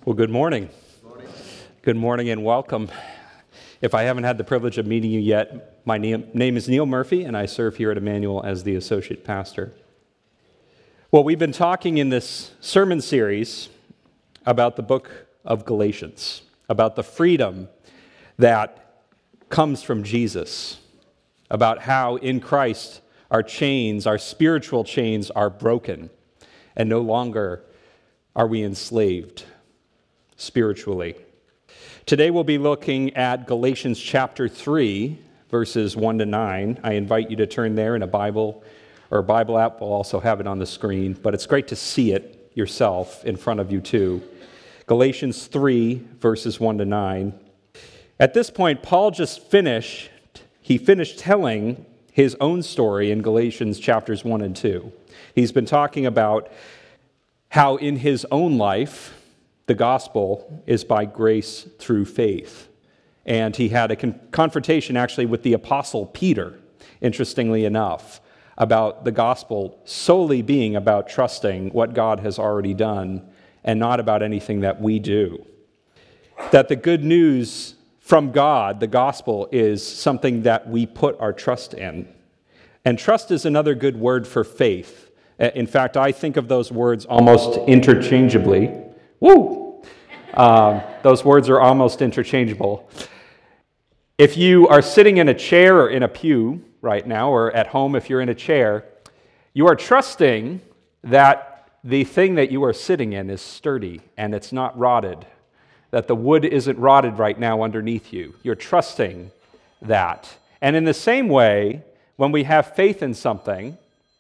Well, good morning. Good morning and welcome. If I haven't had the privilege of meeting you yet, my name is Neil Murphy, and I serve here at Emmanuel as the associate pastor. Well, we've been talking in this sermon series about the book of Galatians, about the freedom that comes from Jesus, about how in Christ our chains, our spiritual chains, are broken, and no longer are we enslaved spiritually. Today we'll be looking at Galatians chapter 3, verses 1 to 9. I invite you to turn there in a Bible or a Bible app. We'll also have it on the screen, but it's great to see it yourself in front of you too. Galatians 3, verses 1 to 9. At this point, Paul finished telling his own story in Galatians chapters 1 and 2. He's been talking about how in his own life, the gospel is by grace through faith. And he had a confrontation actually with the apostle Peter, interestingly enough, about the gospel solely being about trusting what God has already done and not about anything that we do. That the good news from God, the gospel, is something that we put our trust in. And trust is another good word for faith. In fact, I think of those words almost interchangeably. Woo! Those words are almost interchangeable. If you are sitting in a chair or in a pew right now, or at home if you're in a chair, you are trusting that the thing that you are sitting in is sturdy and it's not rotted, that the wood isn't rotted right now underneath you. You're trusting that. And in the same way, when we have faith in something,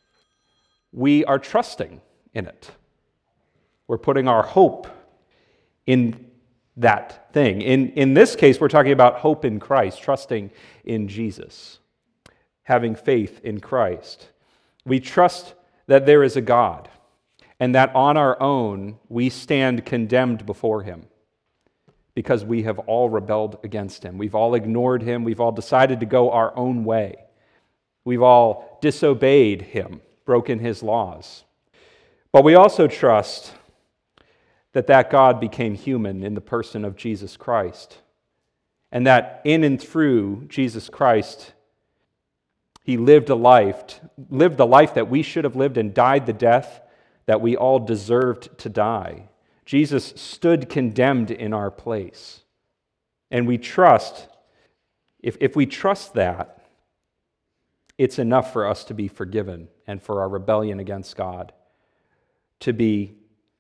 we are trusting in it. We're putting our hope in that thing. In this case, we're talking about hope in Christ, trusting in Jesus, having faith in Christ. We trust that there is a God, and that on our own we stand condemned before Him because we have all rebelled against Him. We've all ignored Him. We've all decided to go our own way. We've all disobeyed Him, broken His laws. But we also trust that God became human in the person of Jesus Christ, and that in and through Jesus Christ, He lived the life that we should have lived and died the death that we all deserved to die. Jesus stood condemned in our place. And we trust, if we trust that, it's enough for us to be forgiven and for our rebellion against God to be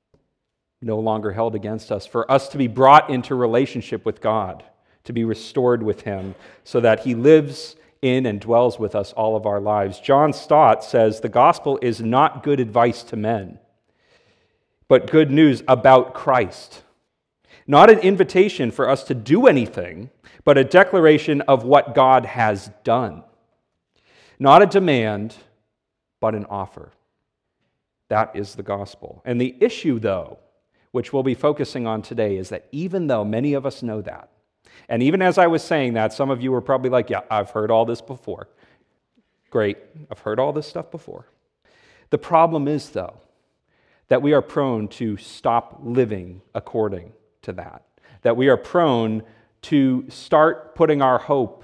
no longer held against us, for us to be brought into relationship with God, to be restored with Him, so that He lives in and dwells with us all of our lives. John Stott says, the gospel is not good advice to men, but good news about Christ. Not an invitation for us to do anything, but a declaration of what God has done. Not a demand, but an offer. That is the gospel. And the issue, though, which we'll be focusing on today, is that even though many of us know that, and even as I was saying that, some of you were probably like, yeah, I've heard all this before. Great, I've heard all this stuff before. The problem is, though, that we are prone to stop living according to that we are prone to start putting our hope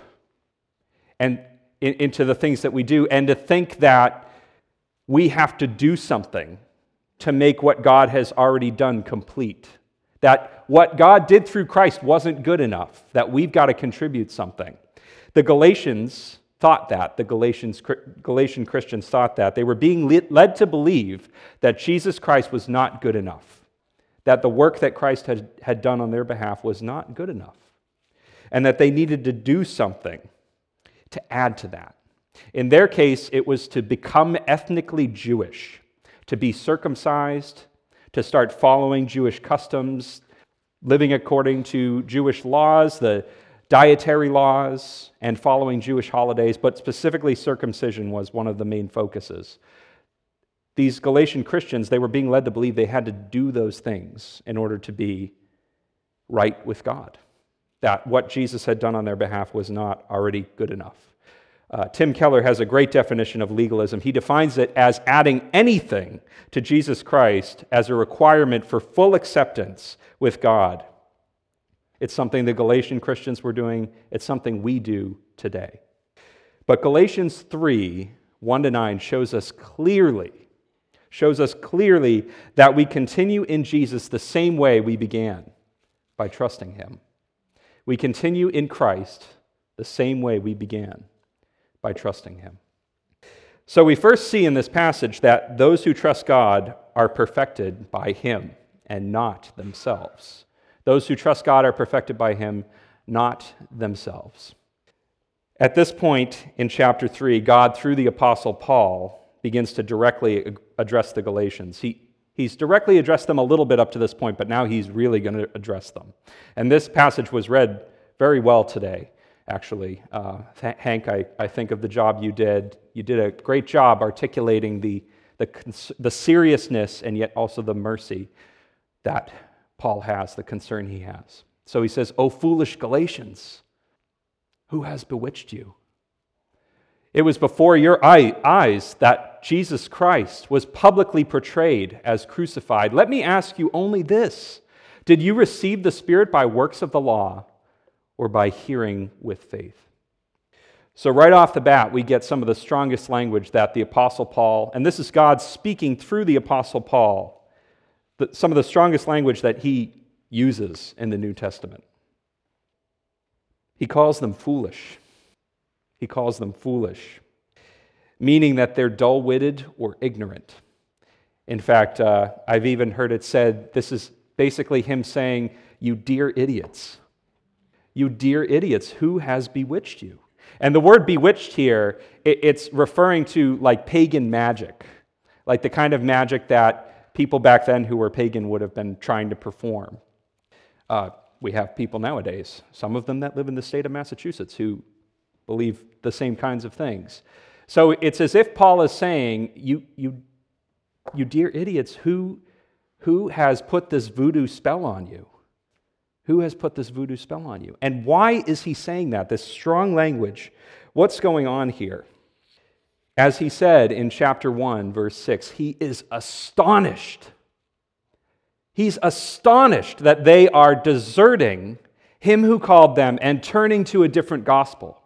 into the things that we do, and to think that we have to do something to make what God has already done complete. That what God did through Christ wasn't good enough, that we've got to contribute something. The Galatians thought that. The Galatian Christians thought that. They were being led to believe that Jesus Christ was not good enough, that the work that Christ had done on their behalf was not good enough, and that they needed to do something to add to that. In their case, it was to become ethnically Jewish, to be circumcised, to start following Jewish customs, living according to Jewish laws, the dietary laws, and following Jewish holidays, but specifically circumcision was one of the main focuses. These Galatian Christians, they were being led to believe they had to do those things in order to be right with God, that what Jesus had done on their behalf was not already good enough. Tim Keller has a great definition of legalism. He defines it as adding anything to Jesus Christ as a requirement for full acceptance with God. It's something the Galatian Christians were doing. It's something we do today. But Galatians 3, 1-9 shows us clearly that we continue in Jesus the same way we began, by trusting him. We continue in Christ the same way we began, by trusting him. So we first see in this passage that those who trust God are perfected by him and not themselves. Those who trust God are perfected by him, not themselves. At this point in chapter 3, God, through the Apostle Paul, begins to directly address the Galatians. He's directly addressed them a little bit up to this point, but now he's really going to address them. And this passage was read very well today, actually. Hank, I think of the job you did. You did a great job articulating the seriousness and yet also the mercy that Paul has, the concern he has. So he says, "O foolish Galatians, who has bewitched you? It was before your eyes that Jesus Christ was publicly portrayed as crucified. Let me ask you only this: did you receive the Spirit by works of the law or by hearing with faith?" So right off the bat, we get some of the strongest language that the Apostle Paul, and this is God speaking through the Apostle Paul, some of the strongest language that he uses in the New Testament. He calls them foolish. He calls them foolish, meaning that they're dull-witted or ignorant. In fact, I've even heard it said, this is basically him saying, "You dear idiots. You dear idiots, who has bewitched you?" And the word bewitched here, it's referring to like pagan magic, like the kind of magic that people back then who were pagan would have been trying to perform. We have people nowadays, some of them that live in the state of Massachusetts, who believe the same kinds of things. So it's as if Paul is saying, you dear idiots, who has put this voodoo spell on you? Who has put this voodoo spell on you? And why is he saying that? This strong language. What's going on here? As he said in chapter 1, verse 6, he is astonished. He's astonished that they are deserting him who called them and turning to a different gospel.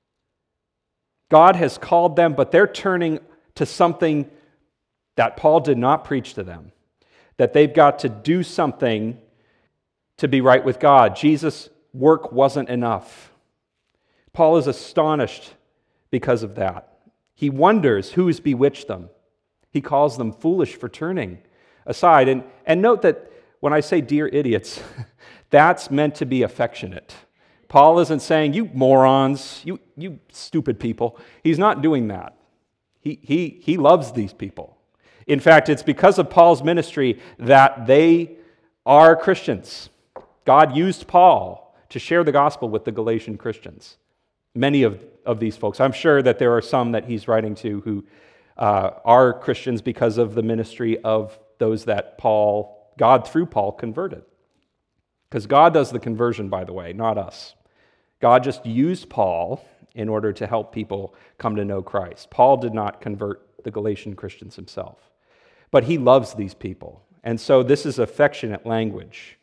God has called them, but they're turning to something that Paul did not preach to them, that they've got to do something to be right with God. Jesus' work wasn't enough. Paul is astonished because of that. He wonders who's bewitched them. He calls them foolish for turning aside. And note that when I say dear idiots, that's meant to be affectionate. Paul isn't saying, "You morons, you stupid people." He's not doing that. He loves these people. In fact, it's because of Paul's ministry that they are Christians. God used Paul to share the gospel with the Galatian Christians. Many of these folks. I'm sure that there are some that he's writing to who are Christians because of the ministry of those that God through Paul converted. Because God does the conversion, by the way, not us. God just used Paul in order to help people come to know Christ. Paul did not convert the Galatian Christians himself. But he loves these people. And so this is affectionate language.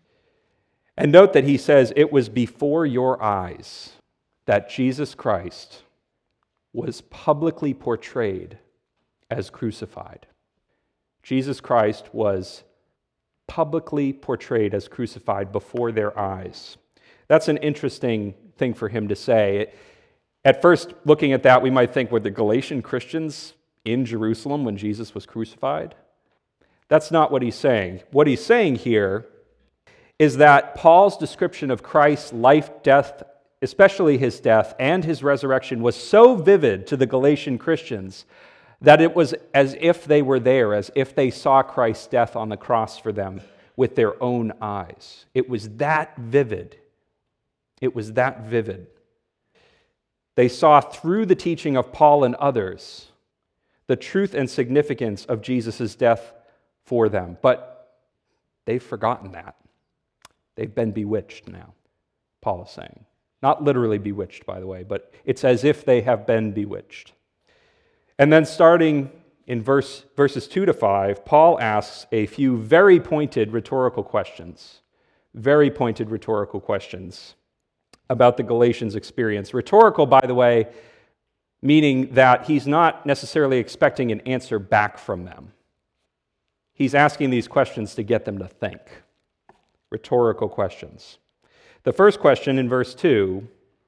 And note that he says, "It was before your eyes that Jesus Christ was publicly portrayed as crucified." Jesus Christ was publicly portrayed as crucified before their eyes. That's an interesting thing for him to say. At first, looking at that, we might think, were the Galatian Christians in Jerusalem when Jesus was crucified? That's not what he's saying. What he's saying here is that Paul's description of Christ's life, death, especially his death and his resurrection, was so vivid to the Galatian Christians that it was as if they were there, as if they saw Christ's death on the cross for them with their own eyes. It was that vivid. It was that vivid. They saw through the teaching of Paul and others the truth and significance of Jesus' death for them. But they've forgotten that. They've been bewitched now, Paul is saying. Not literally bewitched, by the way, but it's as if they have been bewitched. And then starting in verses 2 to 5, Paul asks a few very pointed rhetorical questions. Very pointed rhetorical questions about the Galatians' experience. Rhetorical, by the way, meaning that he's not necessarily expecting an answer back from them. He's asking these questions to get them to think. Rhetorical questions. The first question in verse 2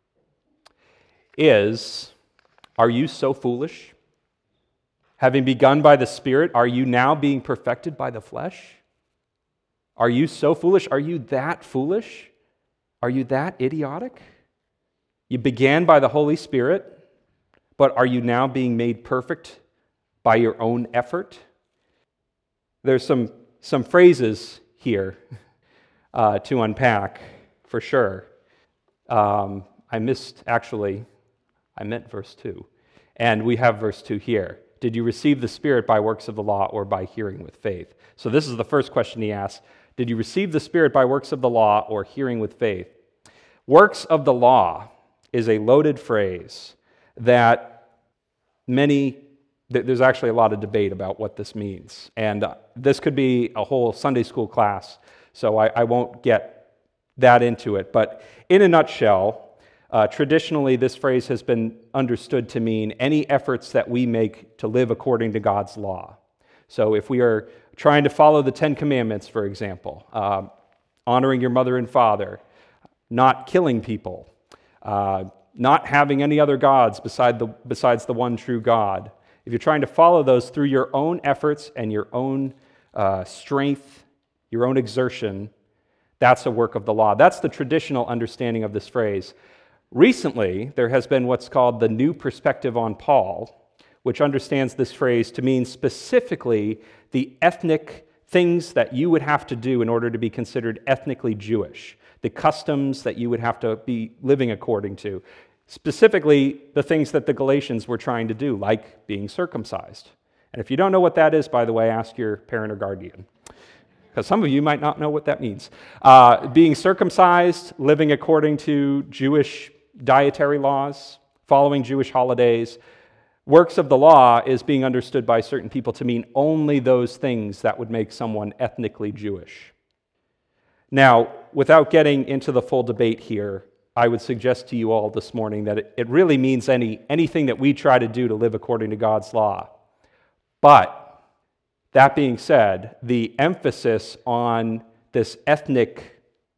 is, are you so foolish? Having begun by the Spirit, are you now being perfected by the flesh? Are you so foolish? Are you that foolish? Are you that idiotic? You began by the Holy Spirit, but are you now being made perfect by your own effort? There's some phrases here to unpack, for sure. I meant verse 2. And we have verse 2 here. Did you receive the Spirit by works of the law or by hearing with faith? So this is the first question he asks. Did you receive the Spirit by works of the law or hearing with faith? Works of the law is a loaded phrase that there's actually a lot of debate about what this means. And this could be a whole Sunday school class, so I won't get that into it. But in a nutshell, traditionally this phrase has been understood to mean any efforts that we make to live according to God's law. So if we are trying to follow the Ten Commandments, for example, honoring your mother and father, not killing people, not having any other gods besides the one true God. If you're trying to follow those through your own efforts and your own strength, your own exertion, that's a work of the law. That's the traditional understanding of this phrase. Recently, there has been what's called the New Perspective on Paul, which understands this phrase to mean specifically the ethnic things that you would have to do in order to be considered ethnically Jewish, the customs that you would have to be living according to, specifically the things that the Galatians were trying to do, like being circumcised. And if you don't know what that is, by the way, ask your parent or guardian, because some of you might not know what that means. Being circumcised, living according to Jewish dietary laws, following Jewish holidays. Works of the law is being understood by certain people to mean only those things that would make someone ethnically Jewish. Now, without getting into the full debate here, I would suggest to you all this morning that it really means anything that we try to do to live according to God's law. But that being said, the emphasis on this ethnic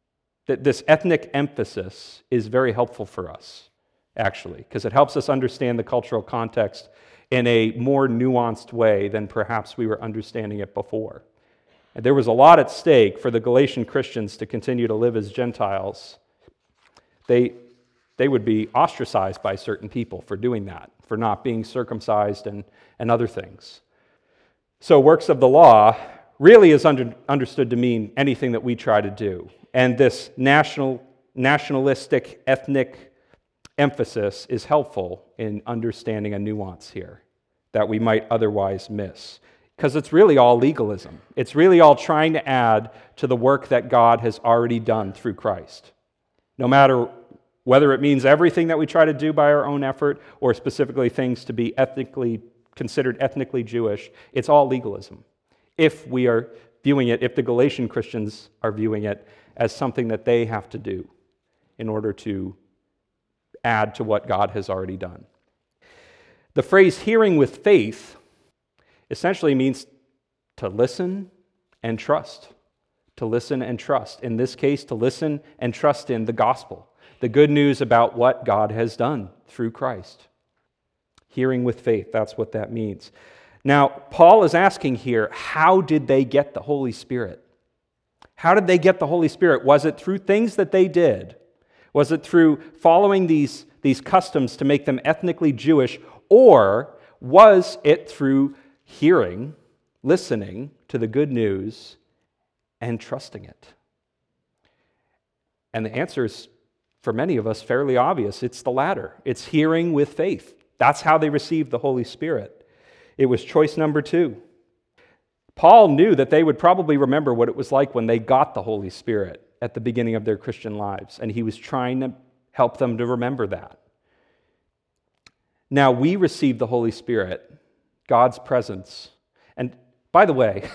emphasis is very helpful for us, actually, because it helps us understand the cultural context in a more nuanced way than perhaps we were understanding it before. And there was a lot at stake for the Galatian Christians to continue to live as Gentiles. They would be ostracized by certain people for doing that, for not being circumcised and other things. So works of the law really is understood to mean anything that we try to do. And this nationalistic, ethnic emphasis is helpful in understanding a nuance here that we might otherwise miss. Because it's really all legalism. It's really all trying to add to the work that God has already done through Christ. No matter whether it means everything that we try to do by our own effort or specifically things to be considered ethnically Jewish, it's all legalism. If we are viewing it, if the Galatian Christians are viewing it as something that they have to do in order to add to what God has already done. The phrase hearing with faith essentially means to listen and trust. To listen and trust. In this case, to listen and trust in the gospel, the good news about what God has done through Christ. Hearing with faith, that's what that means. Now, Paul is asking here, how did they get the Holy Spirit? How did they get the Holy Spirit? Was it through things that they did? Was it through following these customs to make them ethnically Jewish? Or was it through hearing, listening to the good news, and trusting it? And the answer is, for many of us, fairly obvious. It's the latter. It's hearing with faith. That's how they received the Holy Spirit. It was choice number 2. Paul knew that they would probably remember what it was like when they got the Holy Spirit at the beginning of their Christian lives, and he was trying to Help them to remember that. Now, we receive the Holy Spirit, God's presence. And by the way,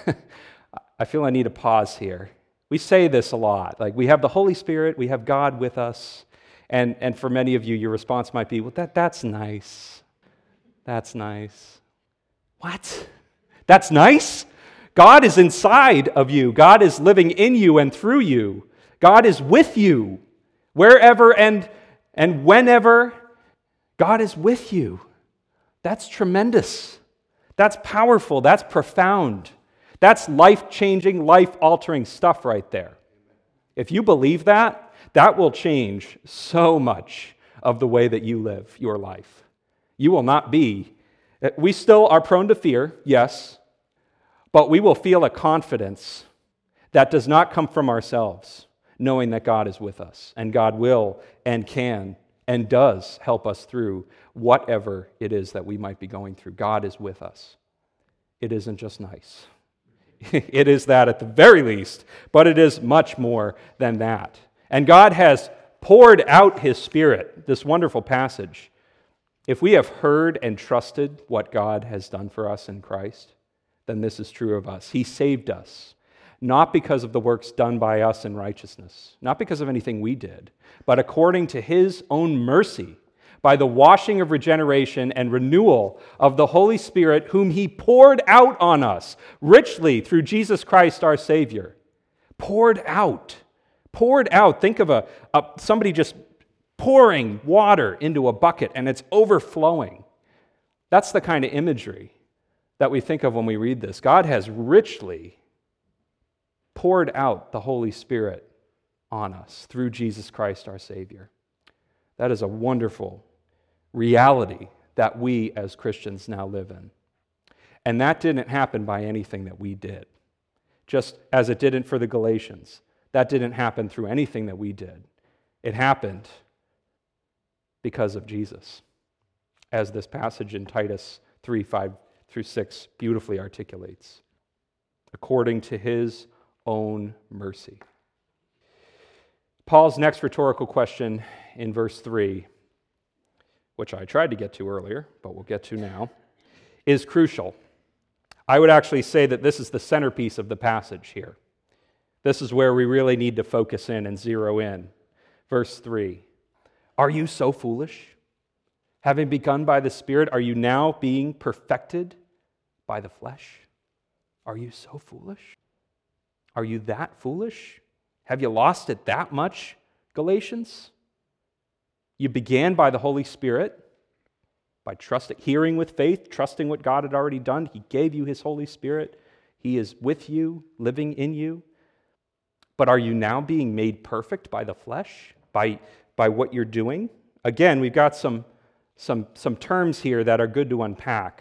I feel I need a pause here. We say this a lot. Like, we have the Holy Spirit, we have God with us. And for many of you, your response might be, well, that's nice. That's nice. What? That's nice? God is inside of you. God is living in you and through you. God is with you. Wherever and whenever, God is with you. That's tremendous. That's powerful. That's profound. That's life-changing, life-altering stuff right there. If you believe that, that will change so much of the way that you live your life. You will not be. We still are prone to fear, yes, but we will feel a confidence that does not come from ourselves, knowing that God is with us, and God will and can and does help us through whatever it is that we might be going through. God is with us. It isn't just nice. It is that at the very least, but it is much more than that. And God has poured out His Spirit, this wonderful passage. If we have heard and trusted what God has done for us in Christ, then this is true of us. He saved us, not because of the works done by us in righteousness, not because of anything we did, but according to His own mercy, by the washing of regeneration and renewal of the Holy Spirit, whom He poured out on us richly through Jesus Christ our Savior. Poured out. Poured out. Think of somebody just pouring water into a bucket and it's overflowing. That's the kind of imagery that we think of when we read this. God has richly poured out the Holy Spirit on us through Jesus Christ our Savior. That is a wonderful reality that we as Christians now live in. And that didn't happen by anything that we did. Just as it didn't for the Galatians. That didn't happen through anything that we did. It happened because of Jesus, as this passage in Titus 3:5-6 beautifully articulates, according to His own mercy. Paul's next rhetorical question in verse 3, which I tried to get to earlier, but we'll get to now, is crucial. I would actually say that this is the centerpiece of the passage here. This is where we really need to focus in and zero in. Verse 3, are you so foolish? Having begun by the Spirit, are you now being perfected by the flesh? Are you so foolish? Are you that foolish? Have you lost it that much, Galatians? You began by the Holy Spirit, by hearing with faith, trusting what God had already done. He gave you His Holy Spirit. He is with you, living in you. But are you now being made perfect by the flesh, by what you're doing? Again, we've got some terms here that are good to unpack.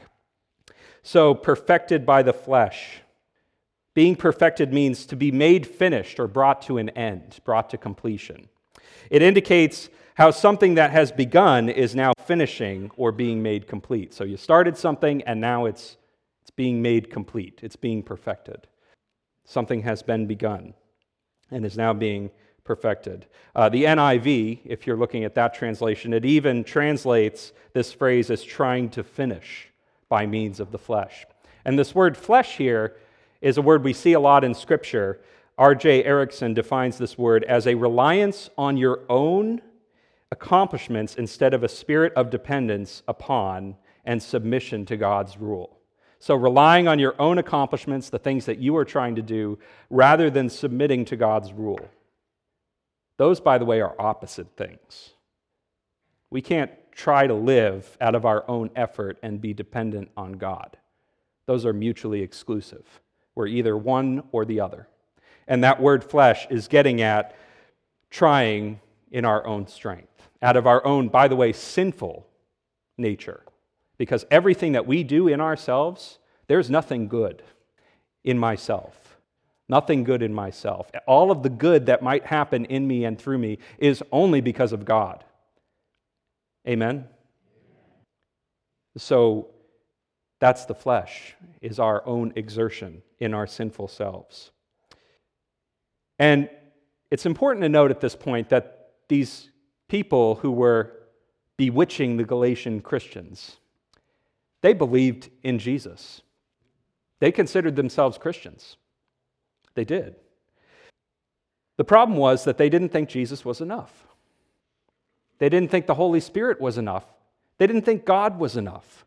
So, perfected by the flesh. Being perfected means to be made finished or brought to an end, brought to completion. It indicates how something that has begun is now finishing or being made complete. So you started something and now it's being made complete. It's being perfected. Something has been begun and is now being perfected. The NIV, if you're looking at that translation, it even translates this phrase as trying to finish by means of the flesh. And this word flesh here is a word we see a lot in Scripture. R.J. Erickson defines this word as a reliance on your own accomplishments instead of a spirit of dependence upon and submission to God's rule. So relying on your own accomplishments, the things that you are trying to do, rather than submitting to God's rule. Those, by the way, are opposite things. We can't try to live out of our own effort and be dependent on God. Those are mutually exclusive. We're either one or the other. And that word flesh is getting at trying in our own strength, out of our own, by the way, sinful nature. Because everything that we do in ourselves, there's nothing good in myself. Nothing good in myself. All of the good that might happen in me and through me is only because of God. Amen? So that's the flesh, is our own exertion in our sinful selves. And it's important to note at this point that these people who were bewitching the Galatian Christians, they believed in Jesus. They considered themselves Christians. They did. The problem was that they didn't think Jesus was enough. They didn't think the Holy Spirit was enough. They didn't think God was enough.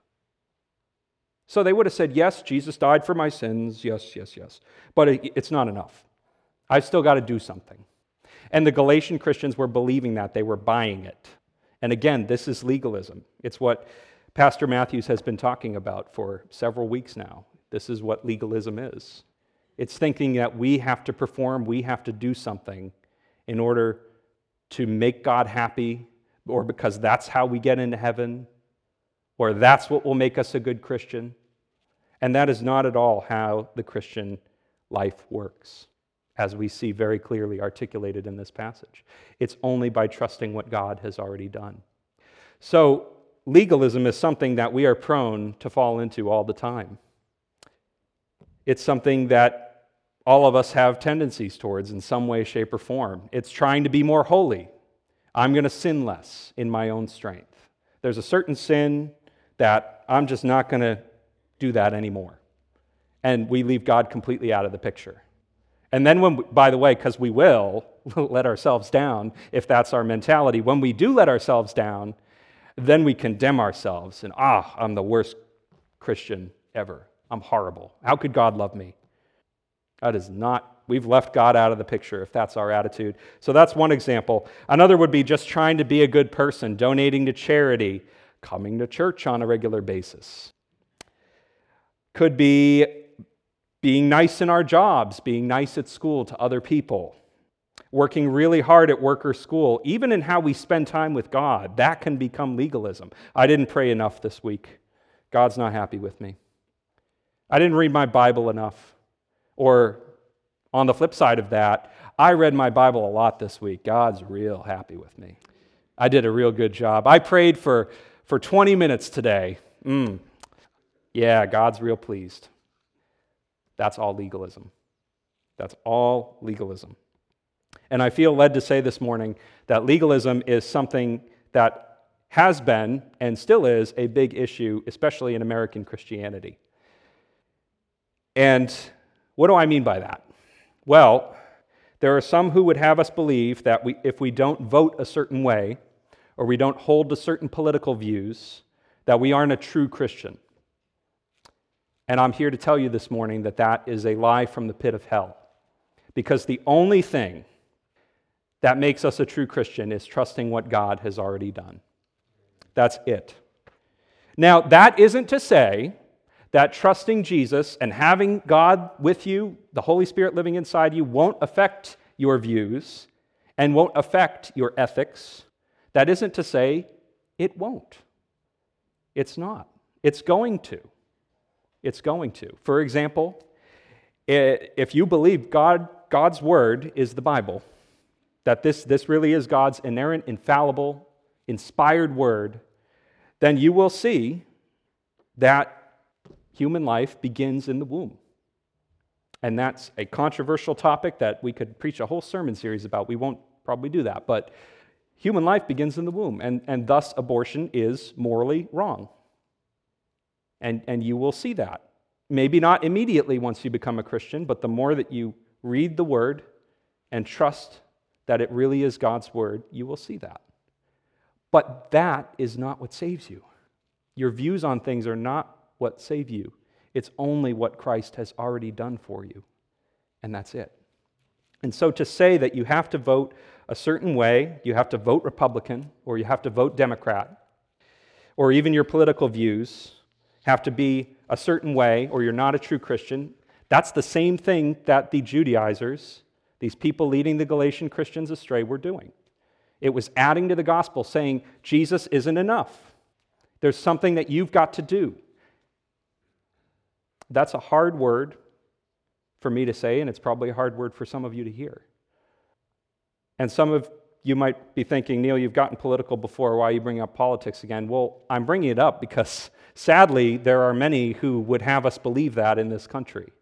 So they would have said, yes, Jesus died for my sins, yes, yes, yes. But it's not enough. I've still got to do something. And the Galatian Christians were believing that. They were buying it. And again, this is legalism. It's what Pastor Matthews has been talking about for several weeks now. This is what legalism is. It's thinking that we have to perform, we have to do something in order to make God happy, or because that's how we get into heaven, or that's what will make us a good Christian. And that is not at all how the Christian life works, as we see very clearly articulated in this passage. It's only by trusting what God has already done. So legalism is something that we are prone to fall into all the time. It's something that all of us have tendencies towards in some way, shape, or form. It's trying to be more holy. I'm going to sin less in my own strength. There's a certain sin that I'm just not going to do that anymore. And we leave God completely out of the picture. And then by the way, because we will let ourselves down, if that's our mentality, when we do let ourselves down, then we condemn ourselves and, I'm the worst Christian ever. I'm horrible. How could God love me? That is not, we've left God out of the picture if that's our attitude. So that's one example. Another would be just trying to be a good person, donating to charity, coming to church on a regular basis. Could be being nice in our jobs, being nice at school to other people, working really hard at work or school, even in how we spend time with God. That can become legalism. I didn't pray enough this week. God's not happy with me. I didn't read my Bible enough. Or on the flip side of that, I read my Bible a lot this week. God's real happy with me. I did a real good job. I prayed for 20 minutes today. Yeah, God's real pleased. That's all legalism. That's all legalism. And I feel led to say this morning that legalism is something that has been and still is a big issue, especially in American Christianity. And what do I mean by that? Well, there are some who would have us believe that if we don't vote a certain way, or we don't hold to certain political views, that we aren't a true Christian. And I'm here to tell you this morning that that is a lie from the pit of hell. Because the only thing that makes us a true Christian is trusting what God has already done. That's it. Now, that isn't to say that trusting Jesus and having God with you, the Holy Spirit living inside you, won't affect your views and won't affect your ethics. That isn't to say it won't. It's not. It's going to. It's going to. For example, if you believe God's word is the Bible, that this really is God's inerrant, infallible, inspired word, then you will see that human life begins in the womb. And that's a controversial topic that we could preach a whole sermon series about. We won't probably do that, but human life begins in the womb, and thus abortion is morally wrong. And you will see that. Maybe not immediately once you become a Christian, but the more that you read the Word and trust that it really is God's Word, you will see that. But that is not what saves you. Your views on things are not what save you. It's only what Christ has already done for you. And that's it. And so to say that you have to vote a certain way, you have to vote Republican, or you have to vote Democrat, or even your political views have to be a certain way, or you're not a true Christian, that's the same thing that the Judaizers, these people leading the Galatian Christians astray, were doing. It was adding to the gospel, saying, Jesus isn't enough. There's something that you've got to do. That's a hard word for me to say, and it's probably a hard word for some of you to hear. And some of you might be thinking, Neil, you've gotten political before. Why are you bringing up politics again? Well, I'm bringing it up because, sadly, there are many who would have us believe that in this country.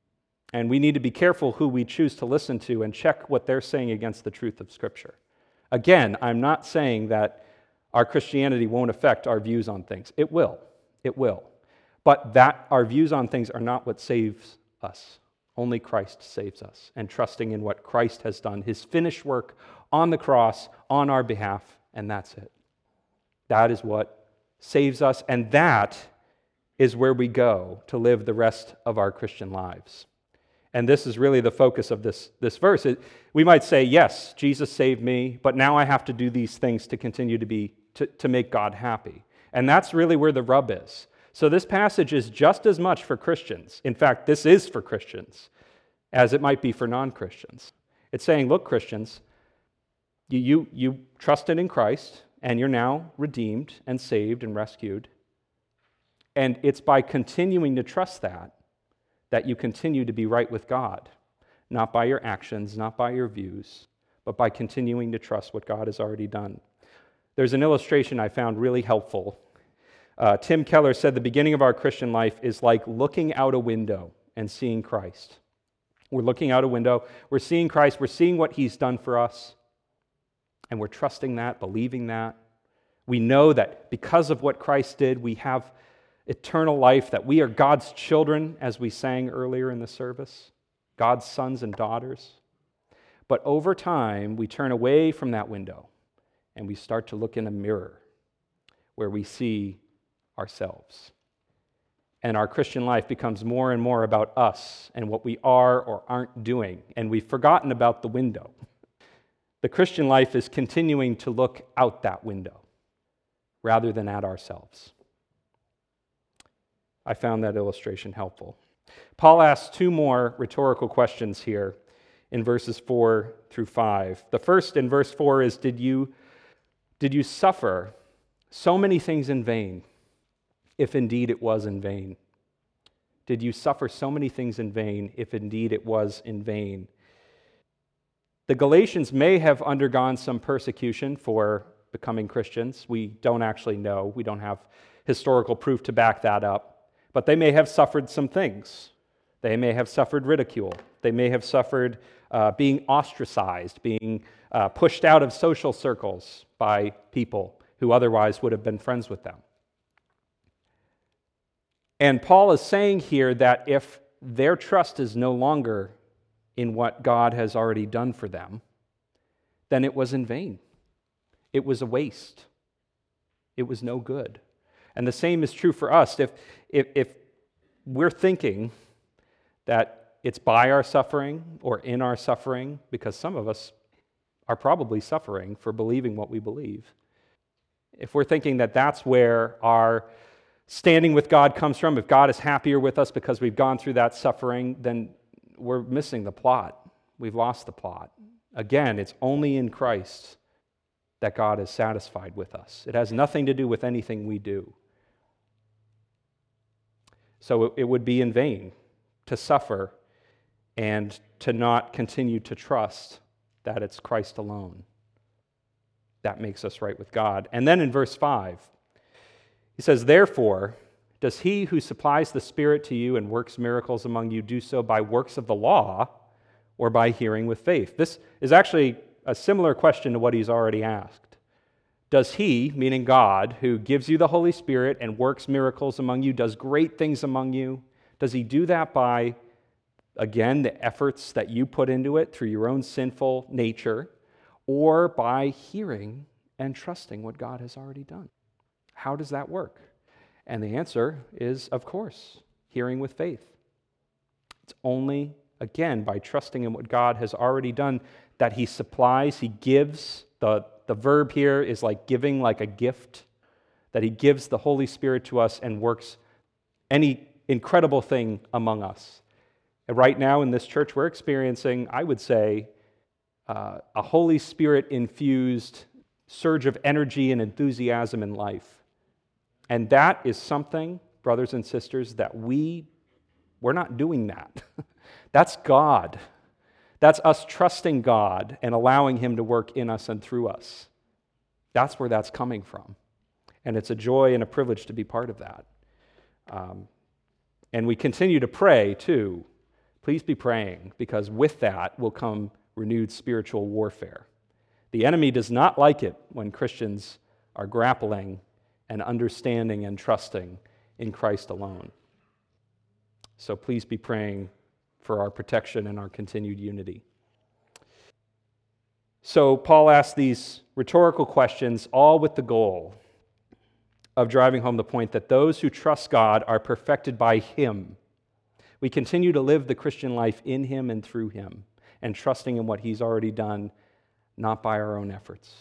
And we need to be careful who we choose to listen to and check what they're saying against the truth of Scripture. Again, I'm not saying that our Christianity won't affect our views on things. It will. It will. But that our views on things are not what saves us. Only Christ saves us, and trusting in what Christ has done, his finished work on the cross on our behalf, and that's it. That is what saves us, and that is where we go to live the rest of our Christian lives. And this is really the focus of this verse. We might say, yes, Jesus saved me, but now I have to do these things to continue to make God happy. And that's really where the rub is. So this passage is just as much for Christians. In fact, this is for Christians as it might be for non-Christians. It's saying, look, Christians, you trusted in Christ, and you're now redeemed and saved and rescued. And it's by continuing to trust that you continue to be right with God, not by your actions, not by your views, but by continuing to trust what God has already done. There's an illustration I found really helpful. Tim Keller said the beginning of our Christian life is like looking out a window and seeing Christ. We're looking out a window, we're seeing Christ, we're seeing what he's done for us, and we're trusting that, believing that. We know that because of what Christ did, we have eternal life, that we are God's children, as we sang earlier in the service, God's sons and daughters. But over time, we turn away from that window and we start to look in a mirror where we see ourselves. And our Christian life becomes more and more about us and what we are or aren't doing, and we've forgotten about the window. The Christian life is continuing to look out that window rather than at ourselves. I found that illustration helpful. Paul asks two more rhetorical questions here in verses 4 through 5. The first in verse 4 is, did you suffer so many things in vain, if indeed it was in vain? Did you suffer so many things in vain, if indeed it was in vain? The Galatians may have undergone some persecution for becoming Christians. We don't actually know. We don't have historical proof to back that up. But they may have suffered some things. They may have suffered ridicule. They may have suffered being ostracized, being pushed out of social circles by people who otherwise would have been friends with them. And Paul is saying here that if their trust is no longer in what God has already done for them, then it was in vain. It was a waste. It was no good. And the same is true for us. If we're thinking that it's by our suffering or in our suffering, because some of us are probably suffering for believing what we believe, if we're thinking that that's where our standing with God comes from, if God is happier with us because we've gone through that suffering, then we're missing the plot. We've lost the plot. Again, it's only in Christ that God is satisfied with us. It has nothing to do with anything we do. So it would be in vain to suffer and to not continue to trust that it's Christ alone that makes us right with God. And then in verse 5, he says, therefore, does he who supplies the Spirit to you and works miracles among you do so by works of the law or by hearing with faith? This is actually a similar question to what he's already asked. Does he, meaning God, who gives you the Holy Spirit and works miracles among you, does great things among you, does he do that by, again, the efforts that you put into it through your own sinful nature, or by hearing and trusting what God has already done? How does that work? And the answer is, of course, hearing with faith. It's only, again, by trusting in what God has already done that he supplies, he gives. The verb here is like giving, like a gift, that he gives the Holy Spirit to us and works any incredible thing among us. And right now in this church, we're experiencing, I would say, a Holy Spirit-infused surge of energy and enthusiasm in life. And that is something, brothers and sisters, that we're not doing that. That's God. That's us trusting God and allowing him to work in us and through us. That's where that's coming from. And it's a joy and a privilege to be part of that. And we continue to pray, too. Please be praying, because with that will come renewed spiritual warfare. The enemy does not like it when Christians are grappling and understanding and trusting in Christ alone. So please be praying for our protection and our continued unity. So Paul asks these rhetorical questions, all with the goal of driving home the point that those who trust God are perfected by Him. We continue to live the Christian life in Him and through Him, and trusting in what He's already done, not by our own efforts.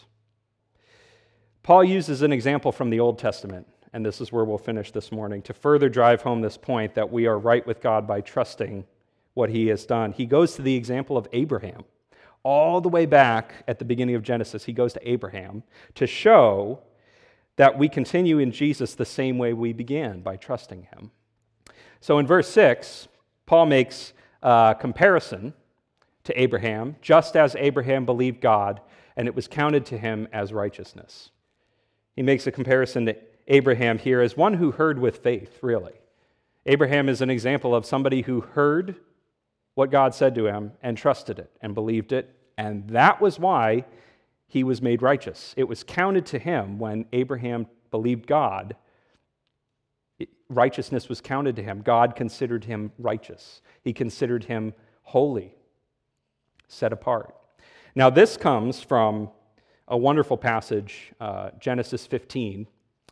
Paul uses an example from the Old Testament, and this is where we'll finish this morning, to further drive home this point that we are right with God by trusting what He has done. He goes to the example of Abraham. All the way back at the beginning of Genesis, he goes to Abraham to show that we continue in Jesus the same way we began, by trusting Him. So in verse 6, Paul makes a comparison to Abraham, just as Abraham believed God, and it was counted to him as righteousness. He makes a comparison to Abraham here as one who heard with faith, really. Abraham is an example of somebody who heard what God said to him and trusted it and believed it, and that was why he was made righteous. It was counted to him when Abraham believed God. Righteousness was counted to him. God considered him righteous. He considered him holy, set apart. Now this comes from a wonderful passage, Genesis 15,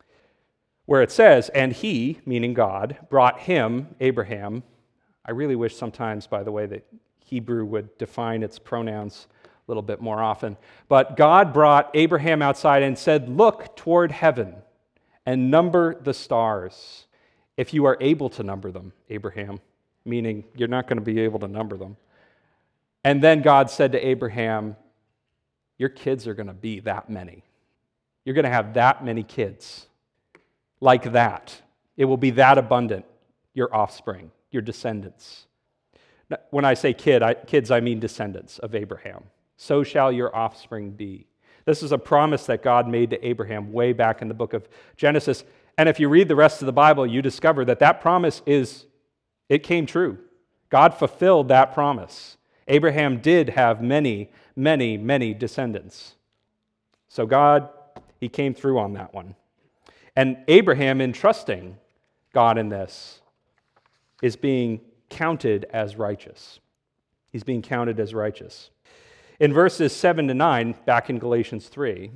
where it says, "And He," meaning God, "brought him," Abraham. I really wish sometimes, by the way, that Hebrew would define its pronouns a little bit more often. But God brought Abraham outside and said, "Look toward heaven and number the stars, if you are able to number them," Abraham, meaning you're not going to be able to number them. And then God said to Abraham, "Your kids are going to be that many. You're going to have that many kids. Like that. It will be that abundant, your offspring, your descendants." When I say kids, I mean descendants of Abraham. "So shall your offspring be." This is a promise that God made to Abraham way back in the book of Genesis. And if you read the rest of the Bible, you discover that that promise it came true. God fulfilled that promise. Abraham did have many, many, many descendants. So God, He came through on that one. And Abraham, in trusting God in this, is being counted as righteous. He's being counted as righteous. In verses 7 to 9, back in Galatians 3,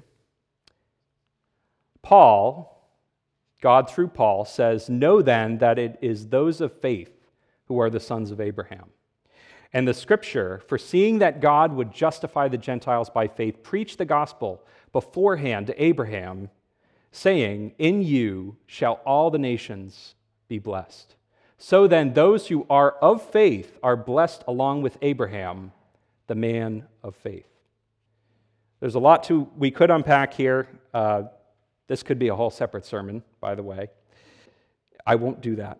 God through Paul says, "Know then that it is those of faith who are the sons of Abraham. And the Scripture, foreseeing that God would justify the Gentiles by faith, preached the gospel beforehand to Abraham, saying, 'In you shall all the nations be blessed.' So then, those who are of faith are blessed along with Abraham, the man of faith." There's a lot we could unpack here. This could be a whole separate sermon, by the way. I won't do that.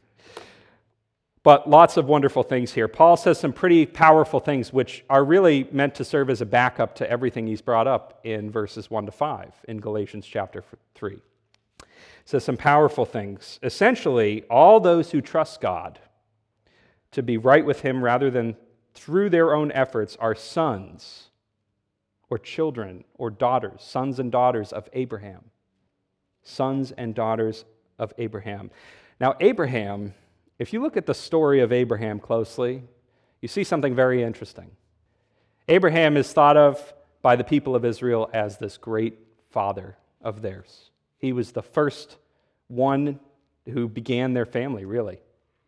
But lots of wonderful things here. Paul says some pretty powerful things, which are really meant to serve as a backup to everything he's brought up in verses 1 to 5 in Galatians chapter 3. Says some powerful things. Essentially, all those who trust God to be right with Him rather than through their own efforts are sons or children or daughters, sons and daughters of Abraham. Sons and daughters of Abraham. Now, Abraham, if you look at the story of Abraham closely, you see something very interesting. Abraham is thought of by the people of Israel as this great father of theirs. He was the first one who began their family, really.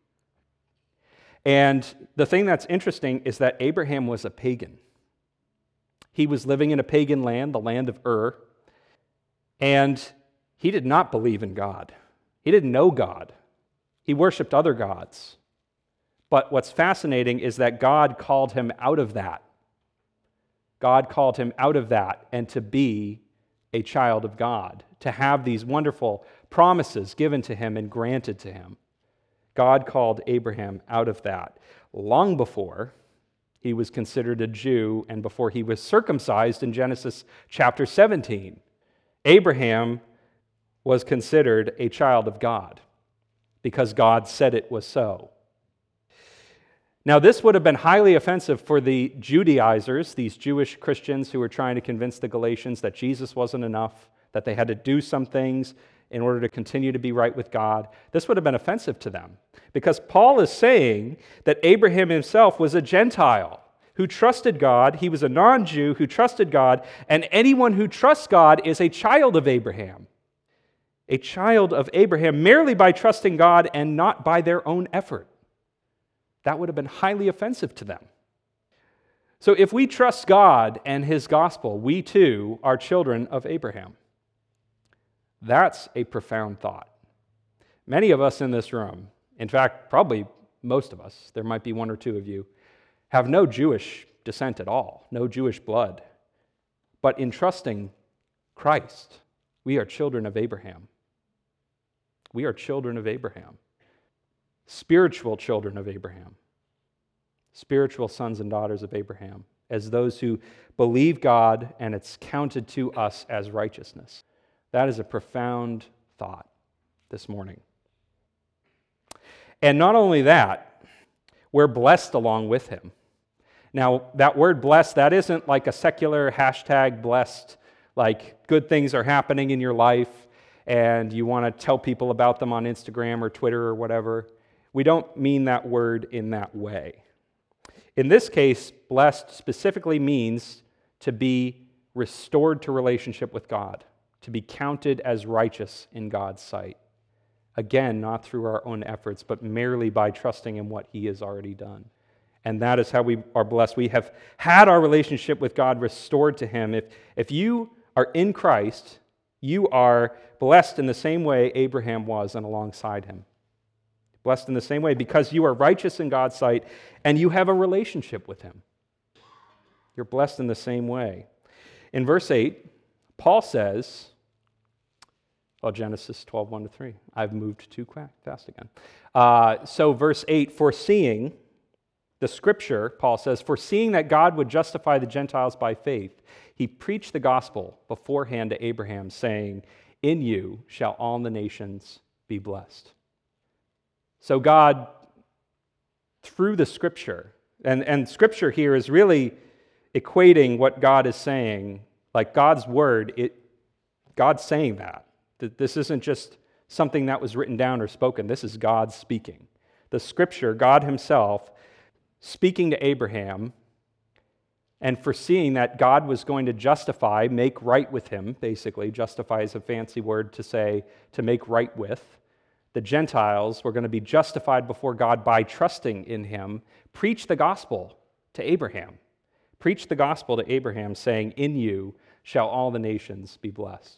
And the thing that's interesting is that Abraham was a pagan. He was living in a pagan land, the land of Ur, and he did not believe in God. He didn't know God. He worshiped other gods. But what's fascinating is that God called him out of that. God called him out of that and to be a child of God, to have these wonderful promises given to him and granted to him. God called Abraham out of that long before he was considered a Jew and before he was circumcised in Genesis chapter 17. Abraham was considered a child of God because God said it was so. Now, this would have been highly offensive for the Judaizers, these Jewish Christians who were trying to convince the Galatians that Jesus wasn't enough, that they had to do some things in order to continue to be right with God. This would have been offensive to them because Paul is saying that Abraham himself was a Gentile who trusted God. He was a non-Jew who trusted God, and anyone who trusts God is a child of Abraham. A child of Abraham merely by trusting God and not by their own effort. That would have been highly offensive to them. So if we trust God and His gospel, we too are children of Abraham. That's a profound thought. Many of us in this room, in fact, probably most of us, there might be one or two of you, have no Jewish descent at all, no Jewish blood. But in trusting Christ, we are children of Abraham. We are children of Abraham. Spiritual children of Abraham. Spiritual sons and daughters of Abraham, as those who believe God and it's counted to us as righteousness. That is a profound thought this morning. And not only that, we're blessed along with Him. Now, that word blessed, that isn't like a secular hashtag blessed, like good things are happening in your life and you want to tell people about them on Instagram or Twitter or whatever. We don't mean that word in that way. In this case, blessed specifically means to be restored to relationship with God, to be counted as righteous in God's sight. Again, not through our own efforts, but merely by trusting in what He has already done. And that is how we are blessed. We have had our relationship with God restored to Him. If you are in Christ, you are blessed in the same way Abraham was and alongside him. Blessed in the same way because you are righteous in God's sight and you have a relationship with Him. You're blessed in the same way. In verse 8, Paul says, Genesis 12, 1-3. I've moved too fast again. So verse 8, foreseeing the Scripture, Paul says, foreseeing that God would justify the Gentiles by faith, He preached the gospel beforehand to Abraham, saying, in you shall all the nations be blessed. So God, through the Scripture, and Scripture here is really equating what God is saying, like God's word, God's saying that this isn't just something that was written down or spoken. This is God speaking. The Scripture, God Himself, speaking to Abraham and foreseeing that God was going to justify, make right with him, basically. Justify is a fancy word to say to make right with. The Gentiles were going to be justified before God by trusting in Him. Preach the gospel to Abraham. Preach the gospel to Abraham, saying, in you shall all the nations be blessed.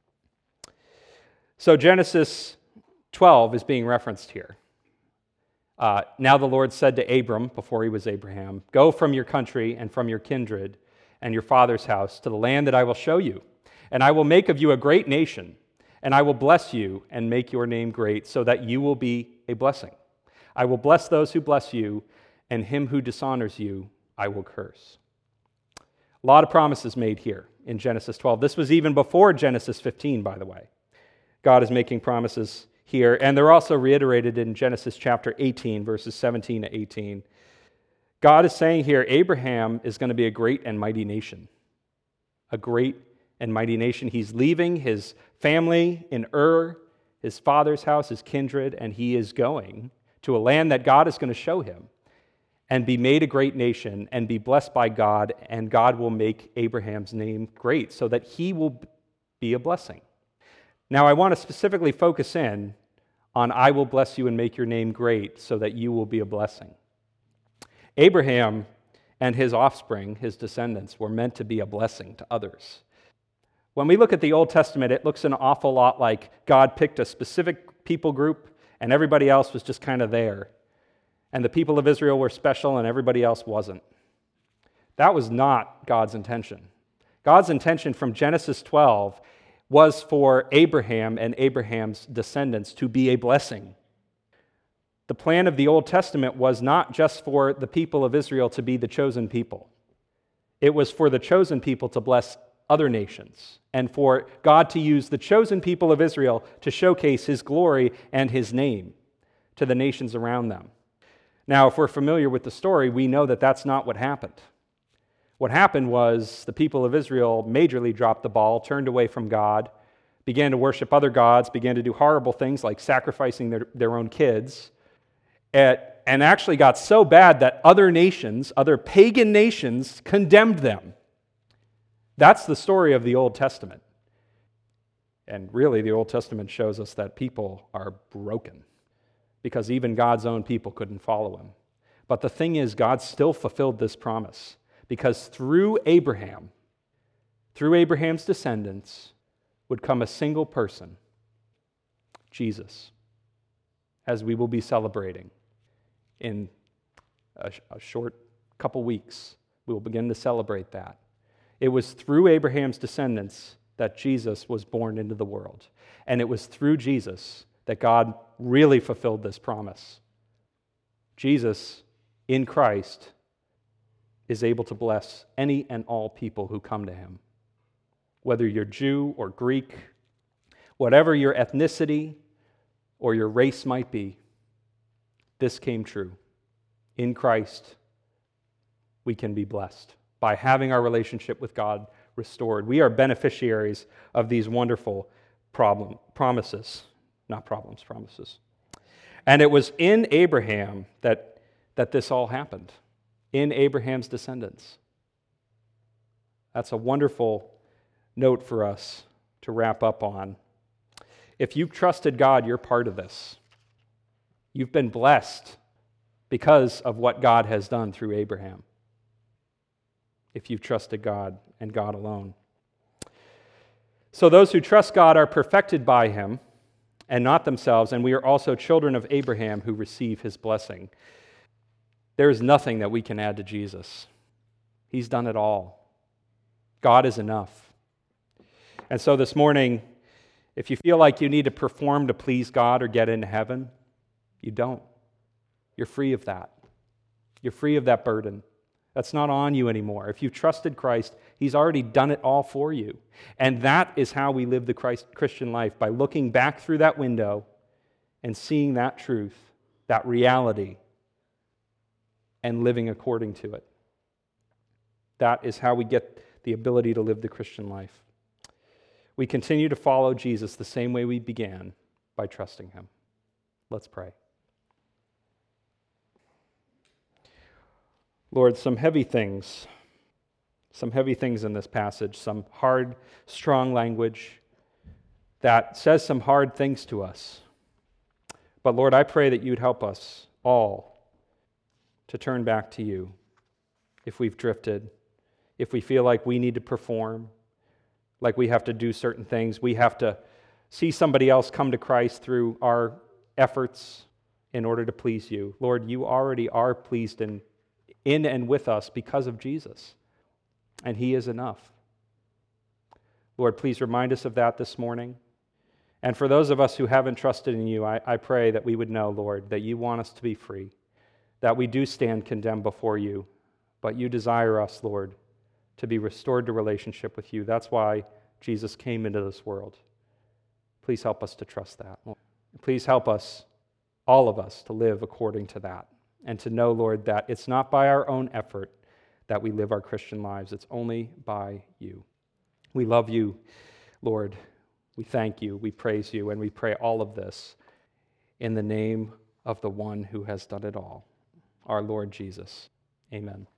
So Genesis 12 is being referenced here. Now the Lord said to Abram, before he was Abraham, go from your country and from your kindred and your father's house to the land that I will show you, and I will make of you a great nation, and I will bless you and make your name great, so that you will be a blessing. I will bless those who bless you, and him who dishonors you I will curse. A lot of promises made here in Genesis 12. This was even before Genesis 15, by the way. God is making promises here, and they're also reiterated in Genesis chapter 18, verses 17 to 18. God is saying here, Abraham is going to be a great and mighty nation. A great and mighty nation. He's leaving his family in Ur, his father's house, his kindred, and he is going to a land that God is going to show him and be made a great nation and be blessed by God, and God will make Abraham's name great so that he will be a blessing. Now, I want to specifically focus in on I will bless you and make your name great so that you will be a blessing. Abraham and his offspring, his descendants, were meant to be a blessing to others. When we look at the Old Testament, it looks an awful lot like God picked a specific people group and everybody else was just kind of there. And the people of Israel were special and everybody else wasn't. That was not God's intention. God's intention from Genesis 12 was for Abraham and Abraham's descendants to be a blessing. The plan of the Old Testament was not just for the people of Israel to be the chosen people. It was for the chosen people to bless other nations, and for God to use the chosen people of Israel to showcase His glory and His name to the nations around them. Now, if we're familiar with the story, we know that that's not what happened. What happened was the people of Israel majorly dropped the ball, turned away from God, began to worship other gods, began to do horrible things like sacrificing their own kids, and actually got so bad that other nations, other pagan nations, condemned them. That's the story of the Old Testament. And really, the Old Testament shows us that people are broken because even God's own people couldn't follow him. But the thing is, God still fulfilled this promise because through Abraham, through Abraham's descendants, would come a single person, Jesus, as we will be celebrating in a short couple weeks. We will begin to celebrate that. It was through Abraham's descendants that Jesus was born into the world. And it was through Jesus that God really fulfilled this promise. Jesus, in Christ, is able to bless any and all people who come to him. Whether you're Jew or Greek, whatever your ethnicity or your race might be, this came true. In Christ, we can be blessed by having our relationship with God restored. We are beneficiaries of these wonderful promises. And it was in Abraham that this all happened, in Abraham's descendants. That's a wonderful note for us to wrap up on. If you've trusted God, you're part of this. You've been blessed because of what God has done through Abraham. If you've trusted God and God alone. So those who trust God are perfected by him and not themselves, and we are also children of Abraham who receive his blessing. There is nothing that we can add to Jesus. He's done it all. God is enough. And so this morning, if you feel like you need to perform to please God or get into heaven, you don't. You're free of that. You're free of that burden. That's not on you anymore. If you've trusted Christ, he's already done it all for you. And that is how we live the Christian life, by looking back through that window and seeing that truth, that reality, and living according to it. That is how we get the ability to live the Christian life. We continue to follow Jesus the same way we began, by trusting him. Let's pray. Lord, some heavy things in this passage, some hard, strong language that says some hard things to us. But Lord, I pray that you'd help us all to turn back to you if we've drifted, if we feel like we need to perform, like we have to do certain things, we have to see somebody else come to Christ through our efforts in order to please you. Lord, you already are pleased in and with us because of Jesus, and he is enough. Lord, please remind us of that this morning. And for those of us who haven't trusted in you, I pray that we would know, Lord, that you want us to be free, that we do stand condemned before you, but you desire us, Lord, to be restored to relationship with you. That's why Jesus came into this world. Please help us to trust that. Please help us, all of us, to live according to that, and to know, Lord, that it's not by our own effort that we live our Christian lives. It's only by you. We love you, Lord. We thank you, we praise you, and we pray all of this in the name of the one who has done it all, our Lord Jesus. Amen.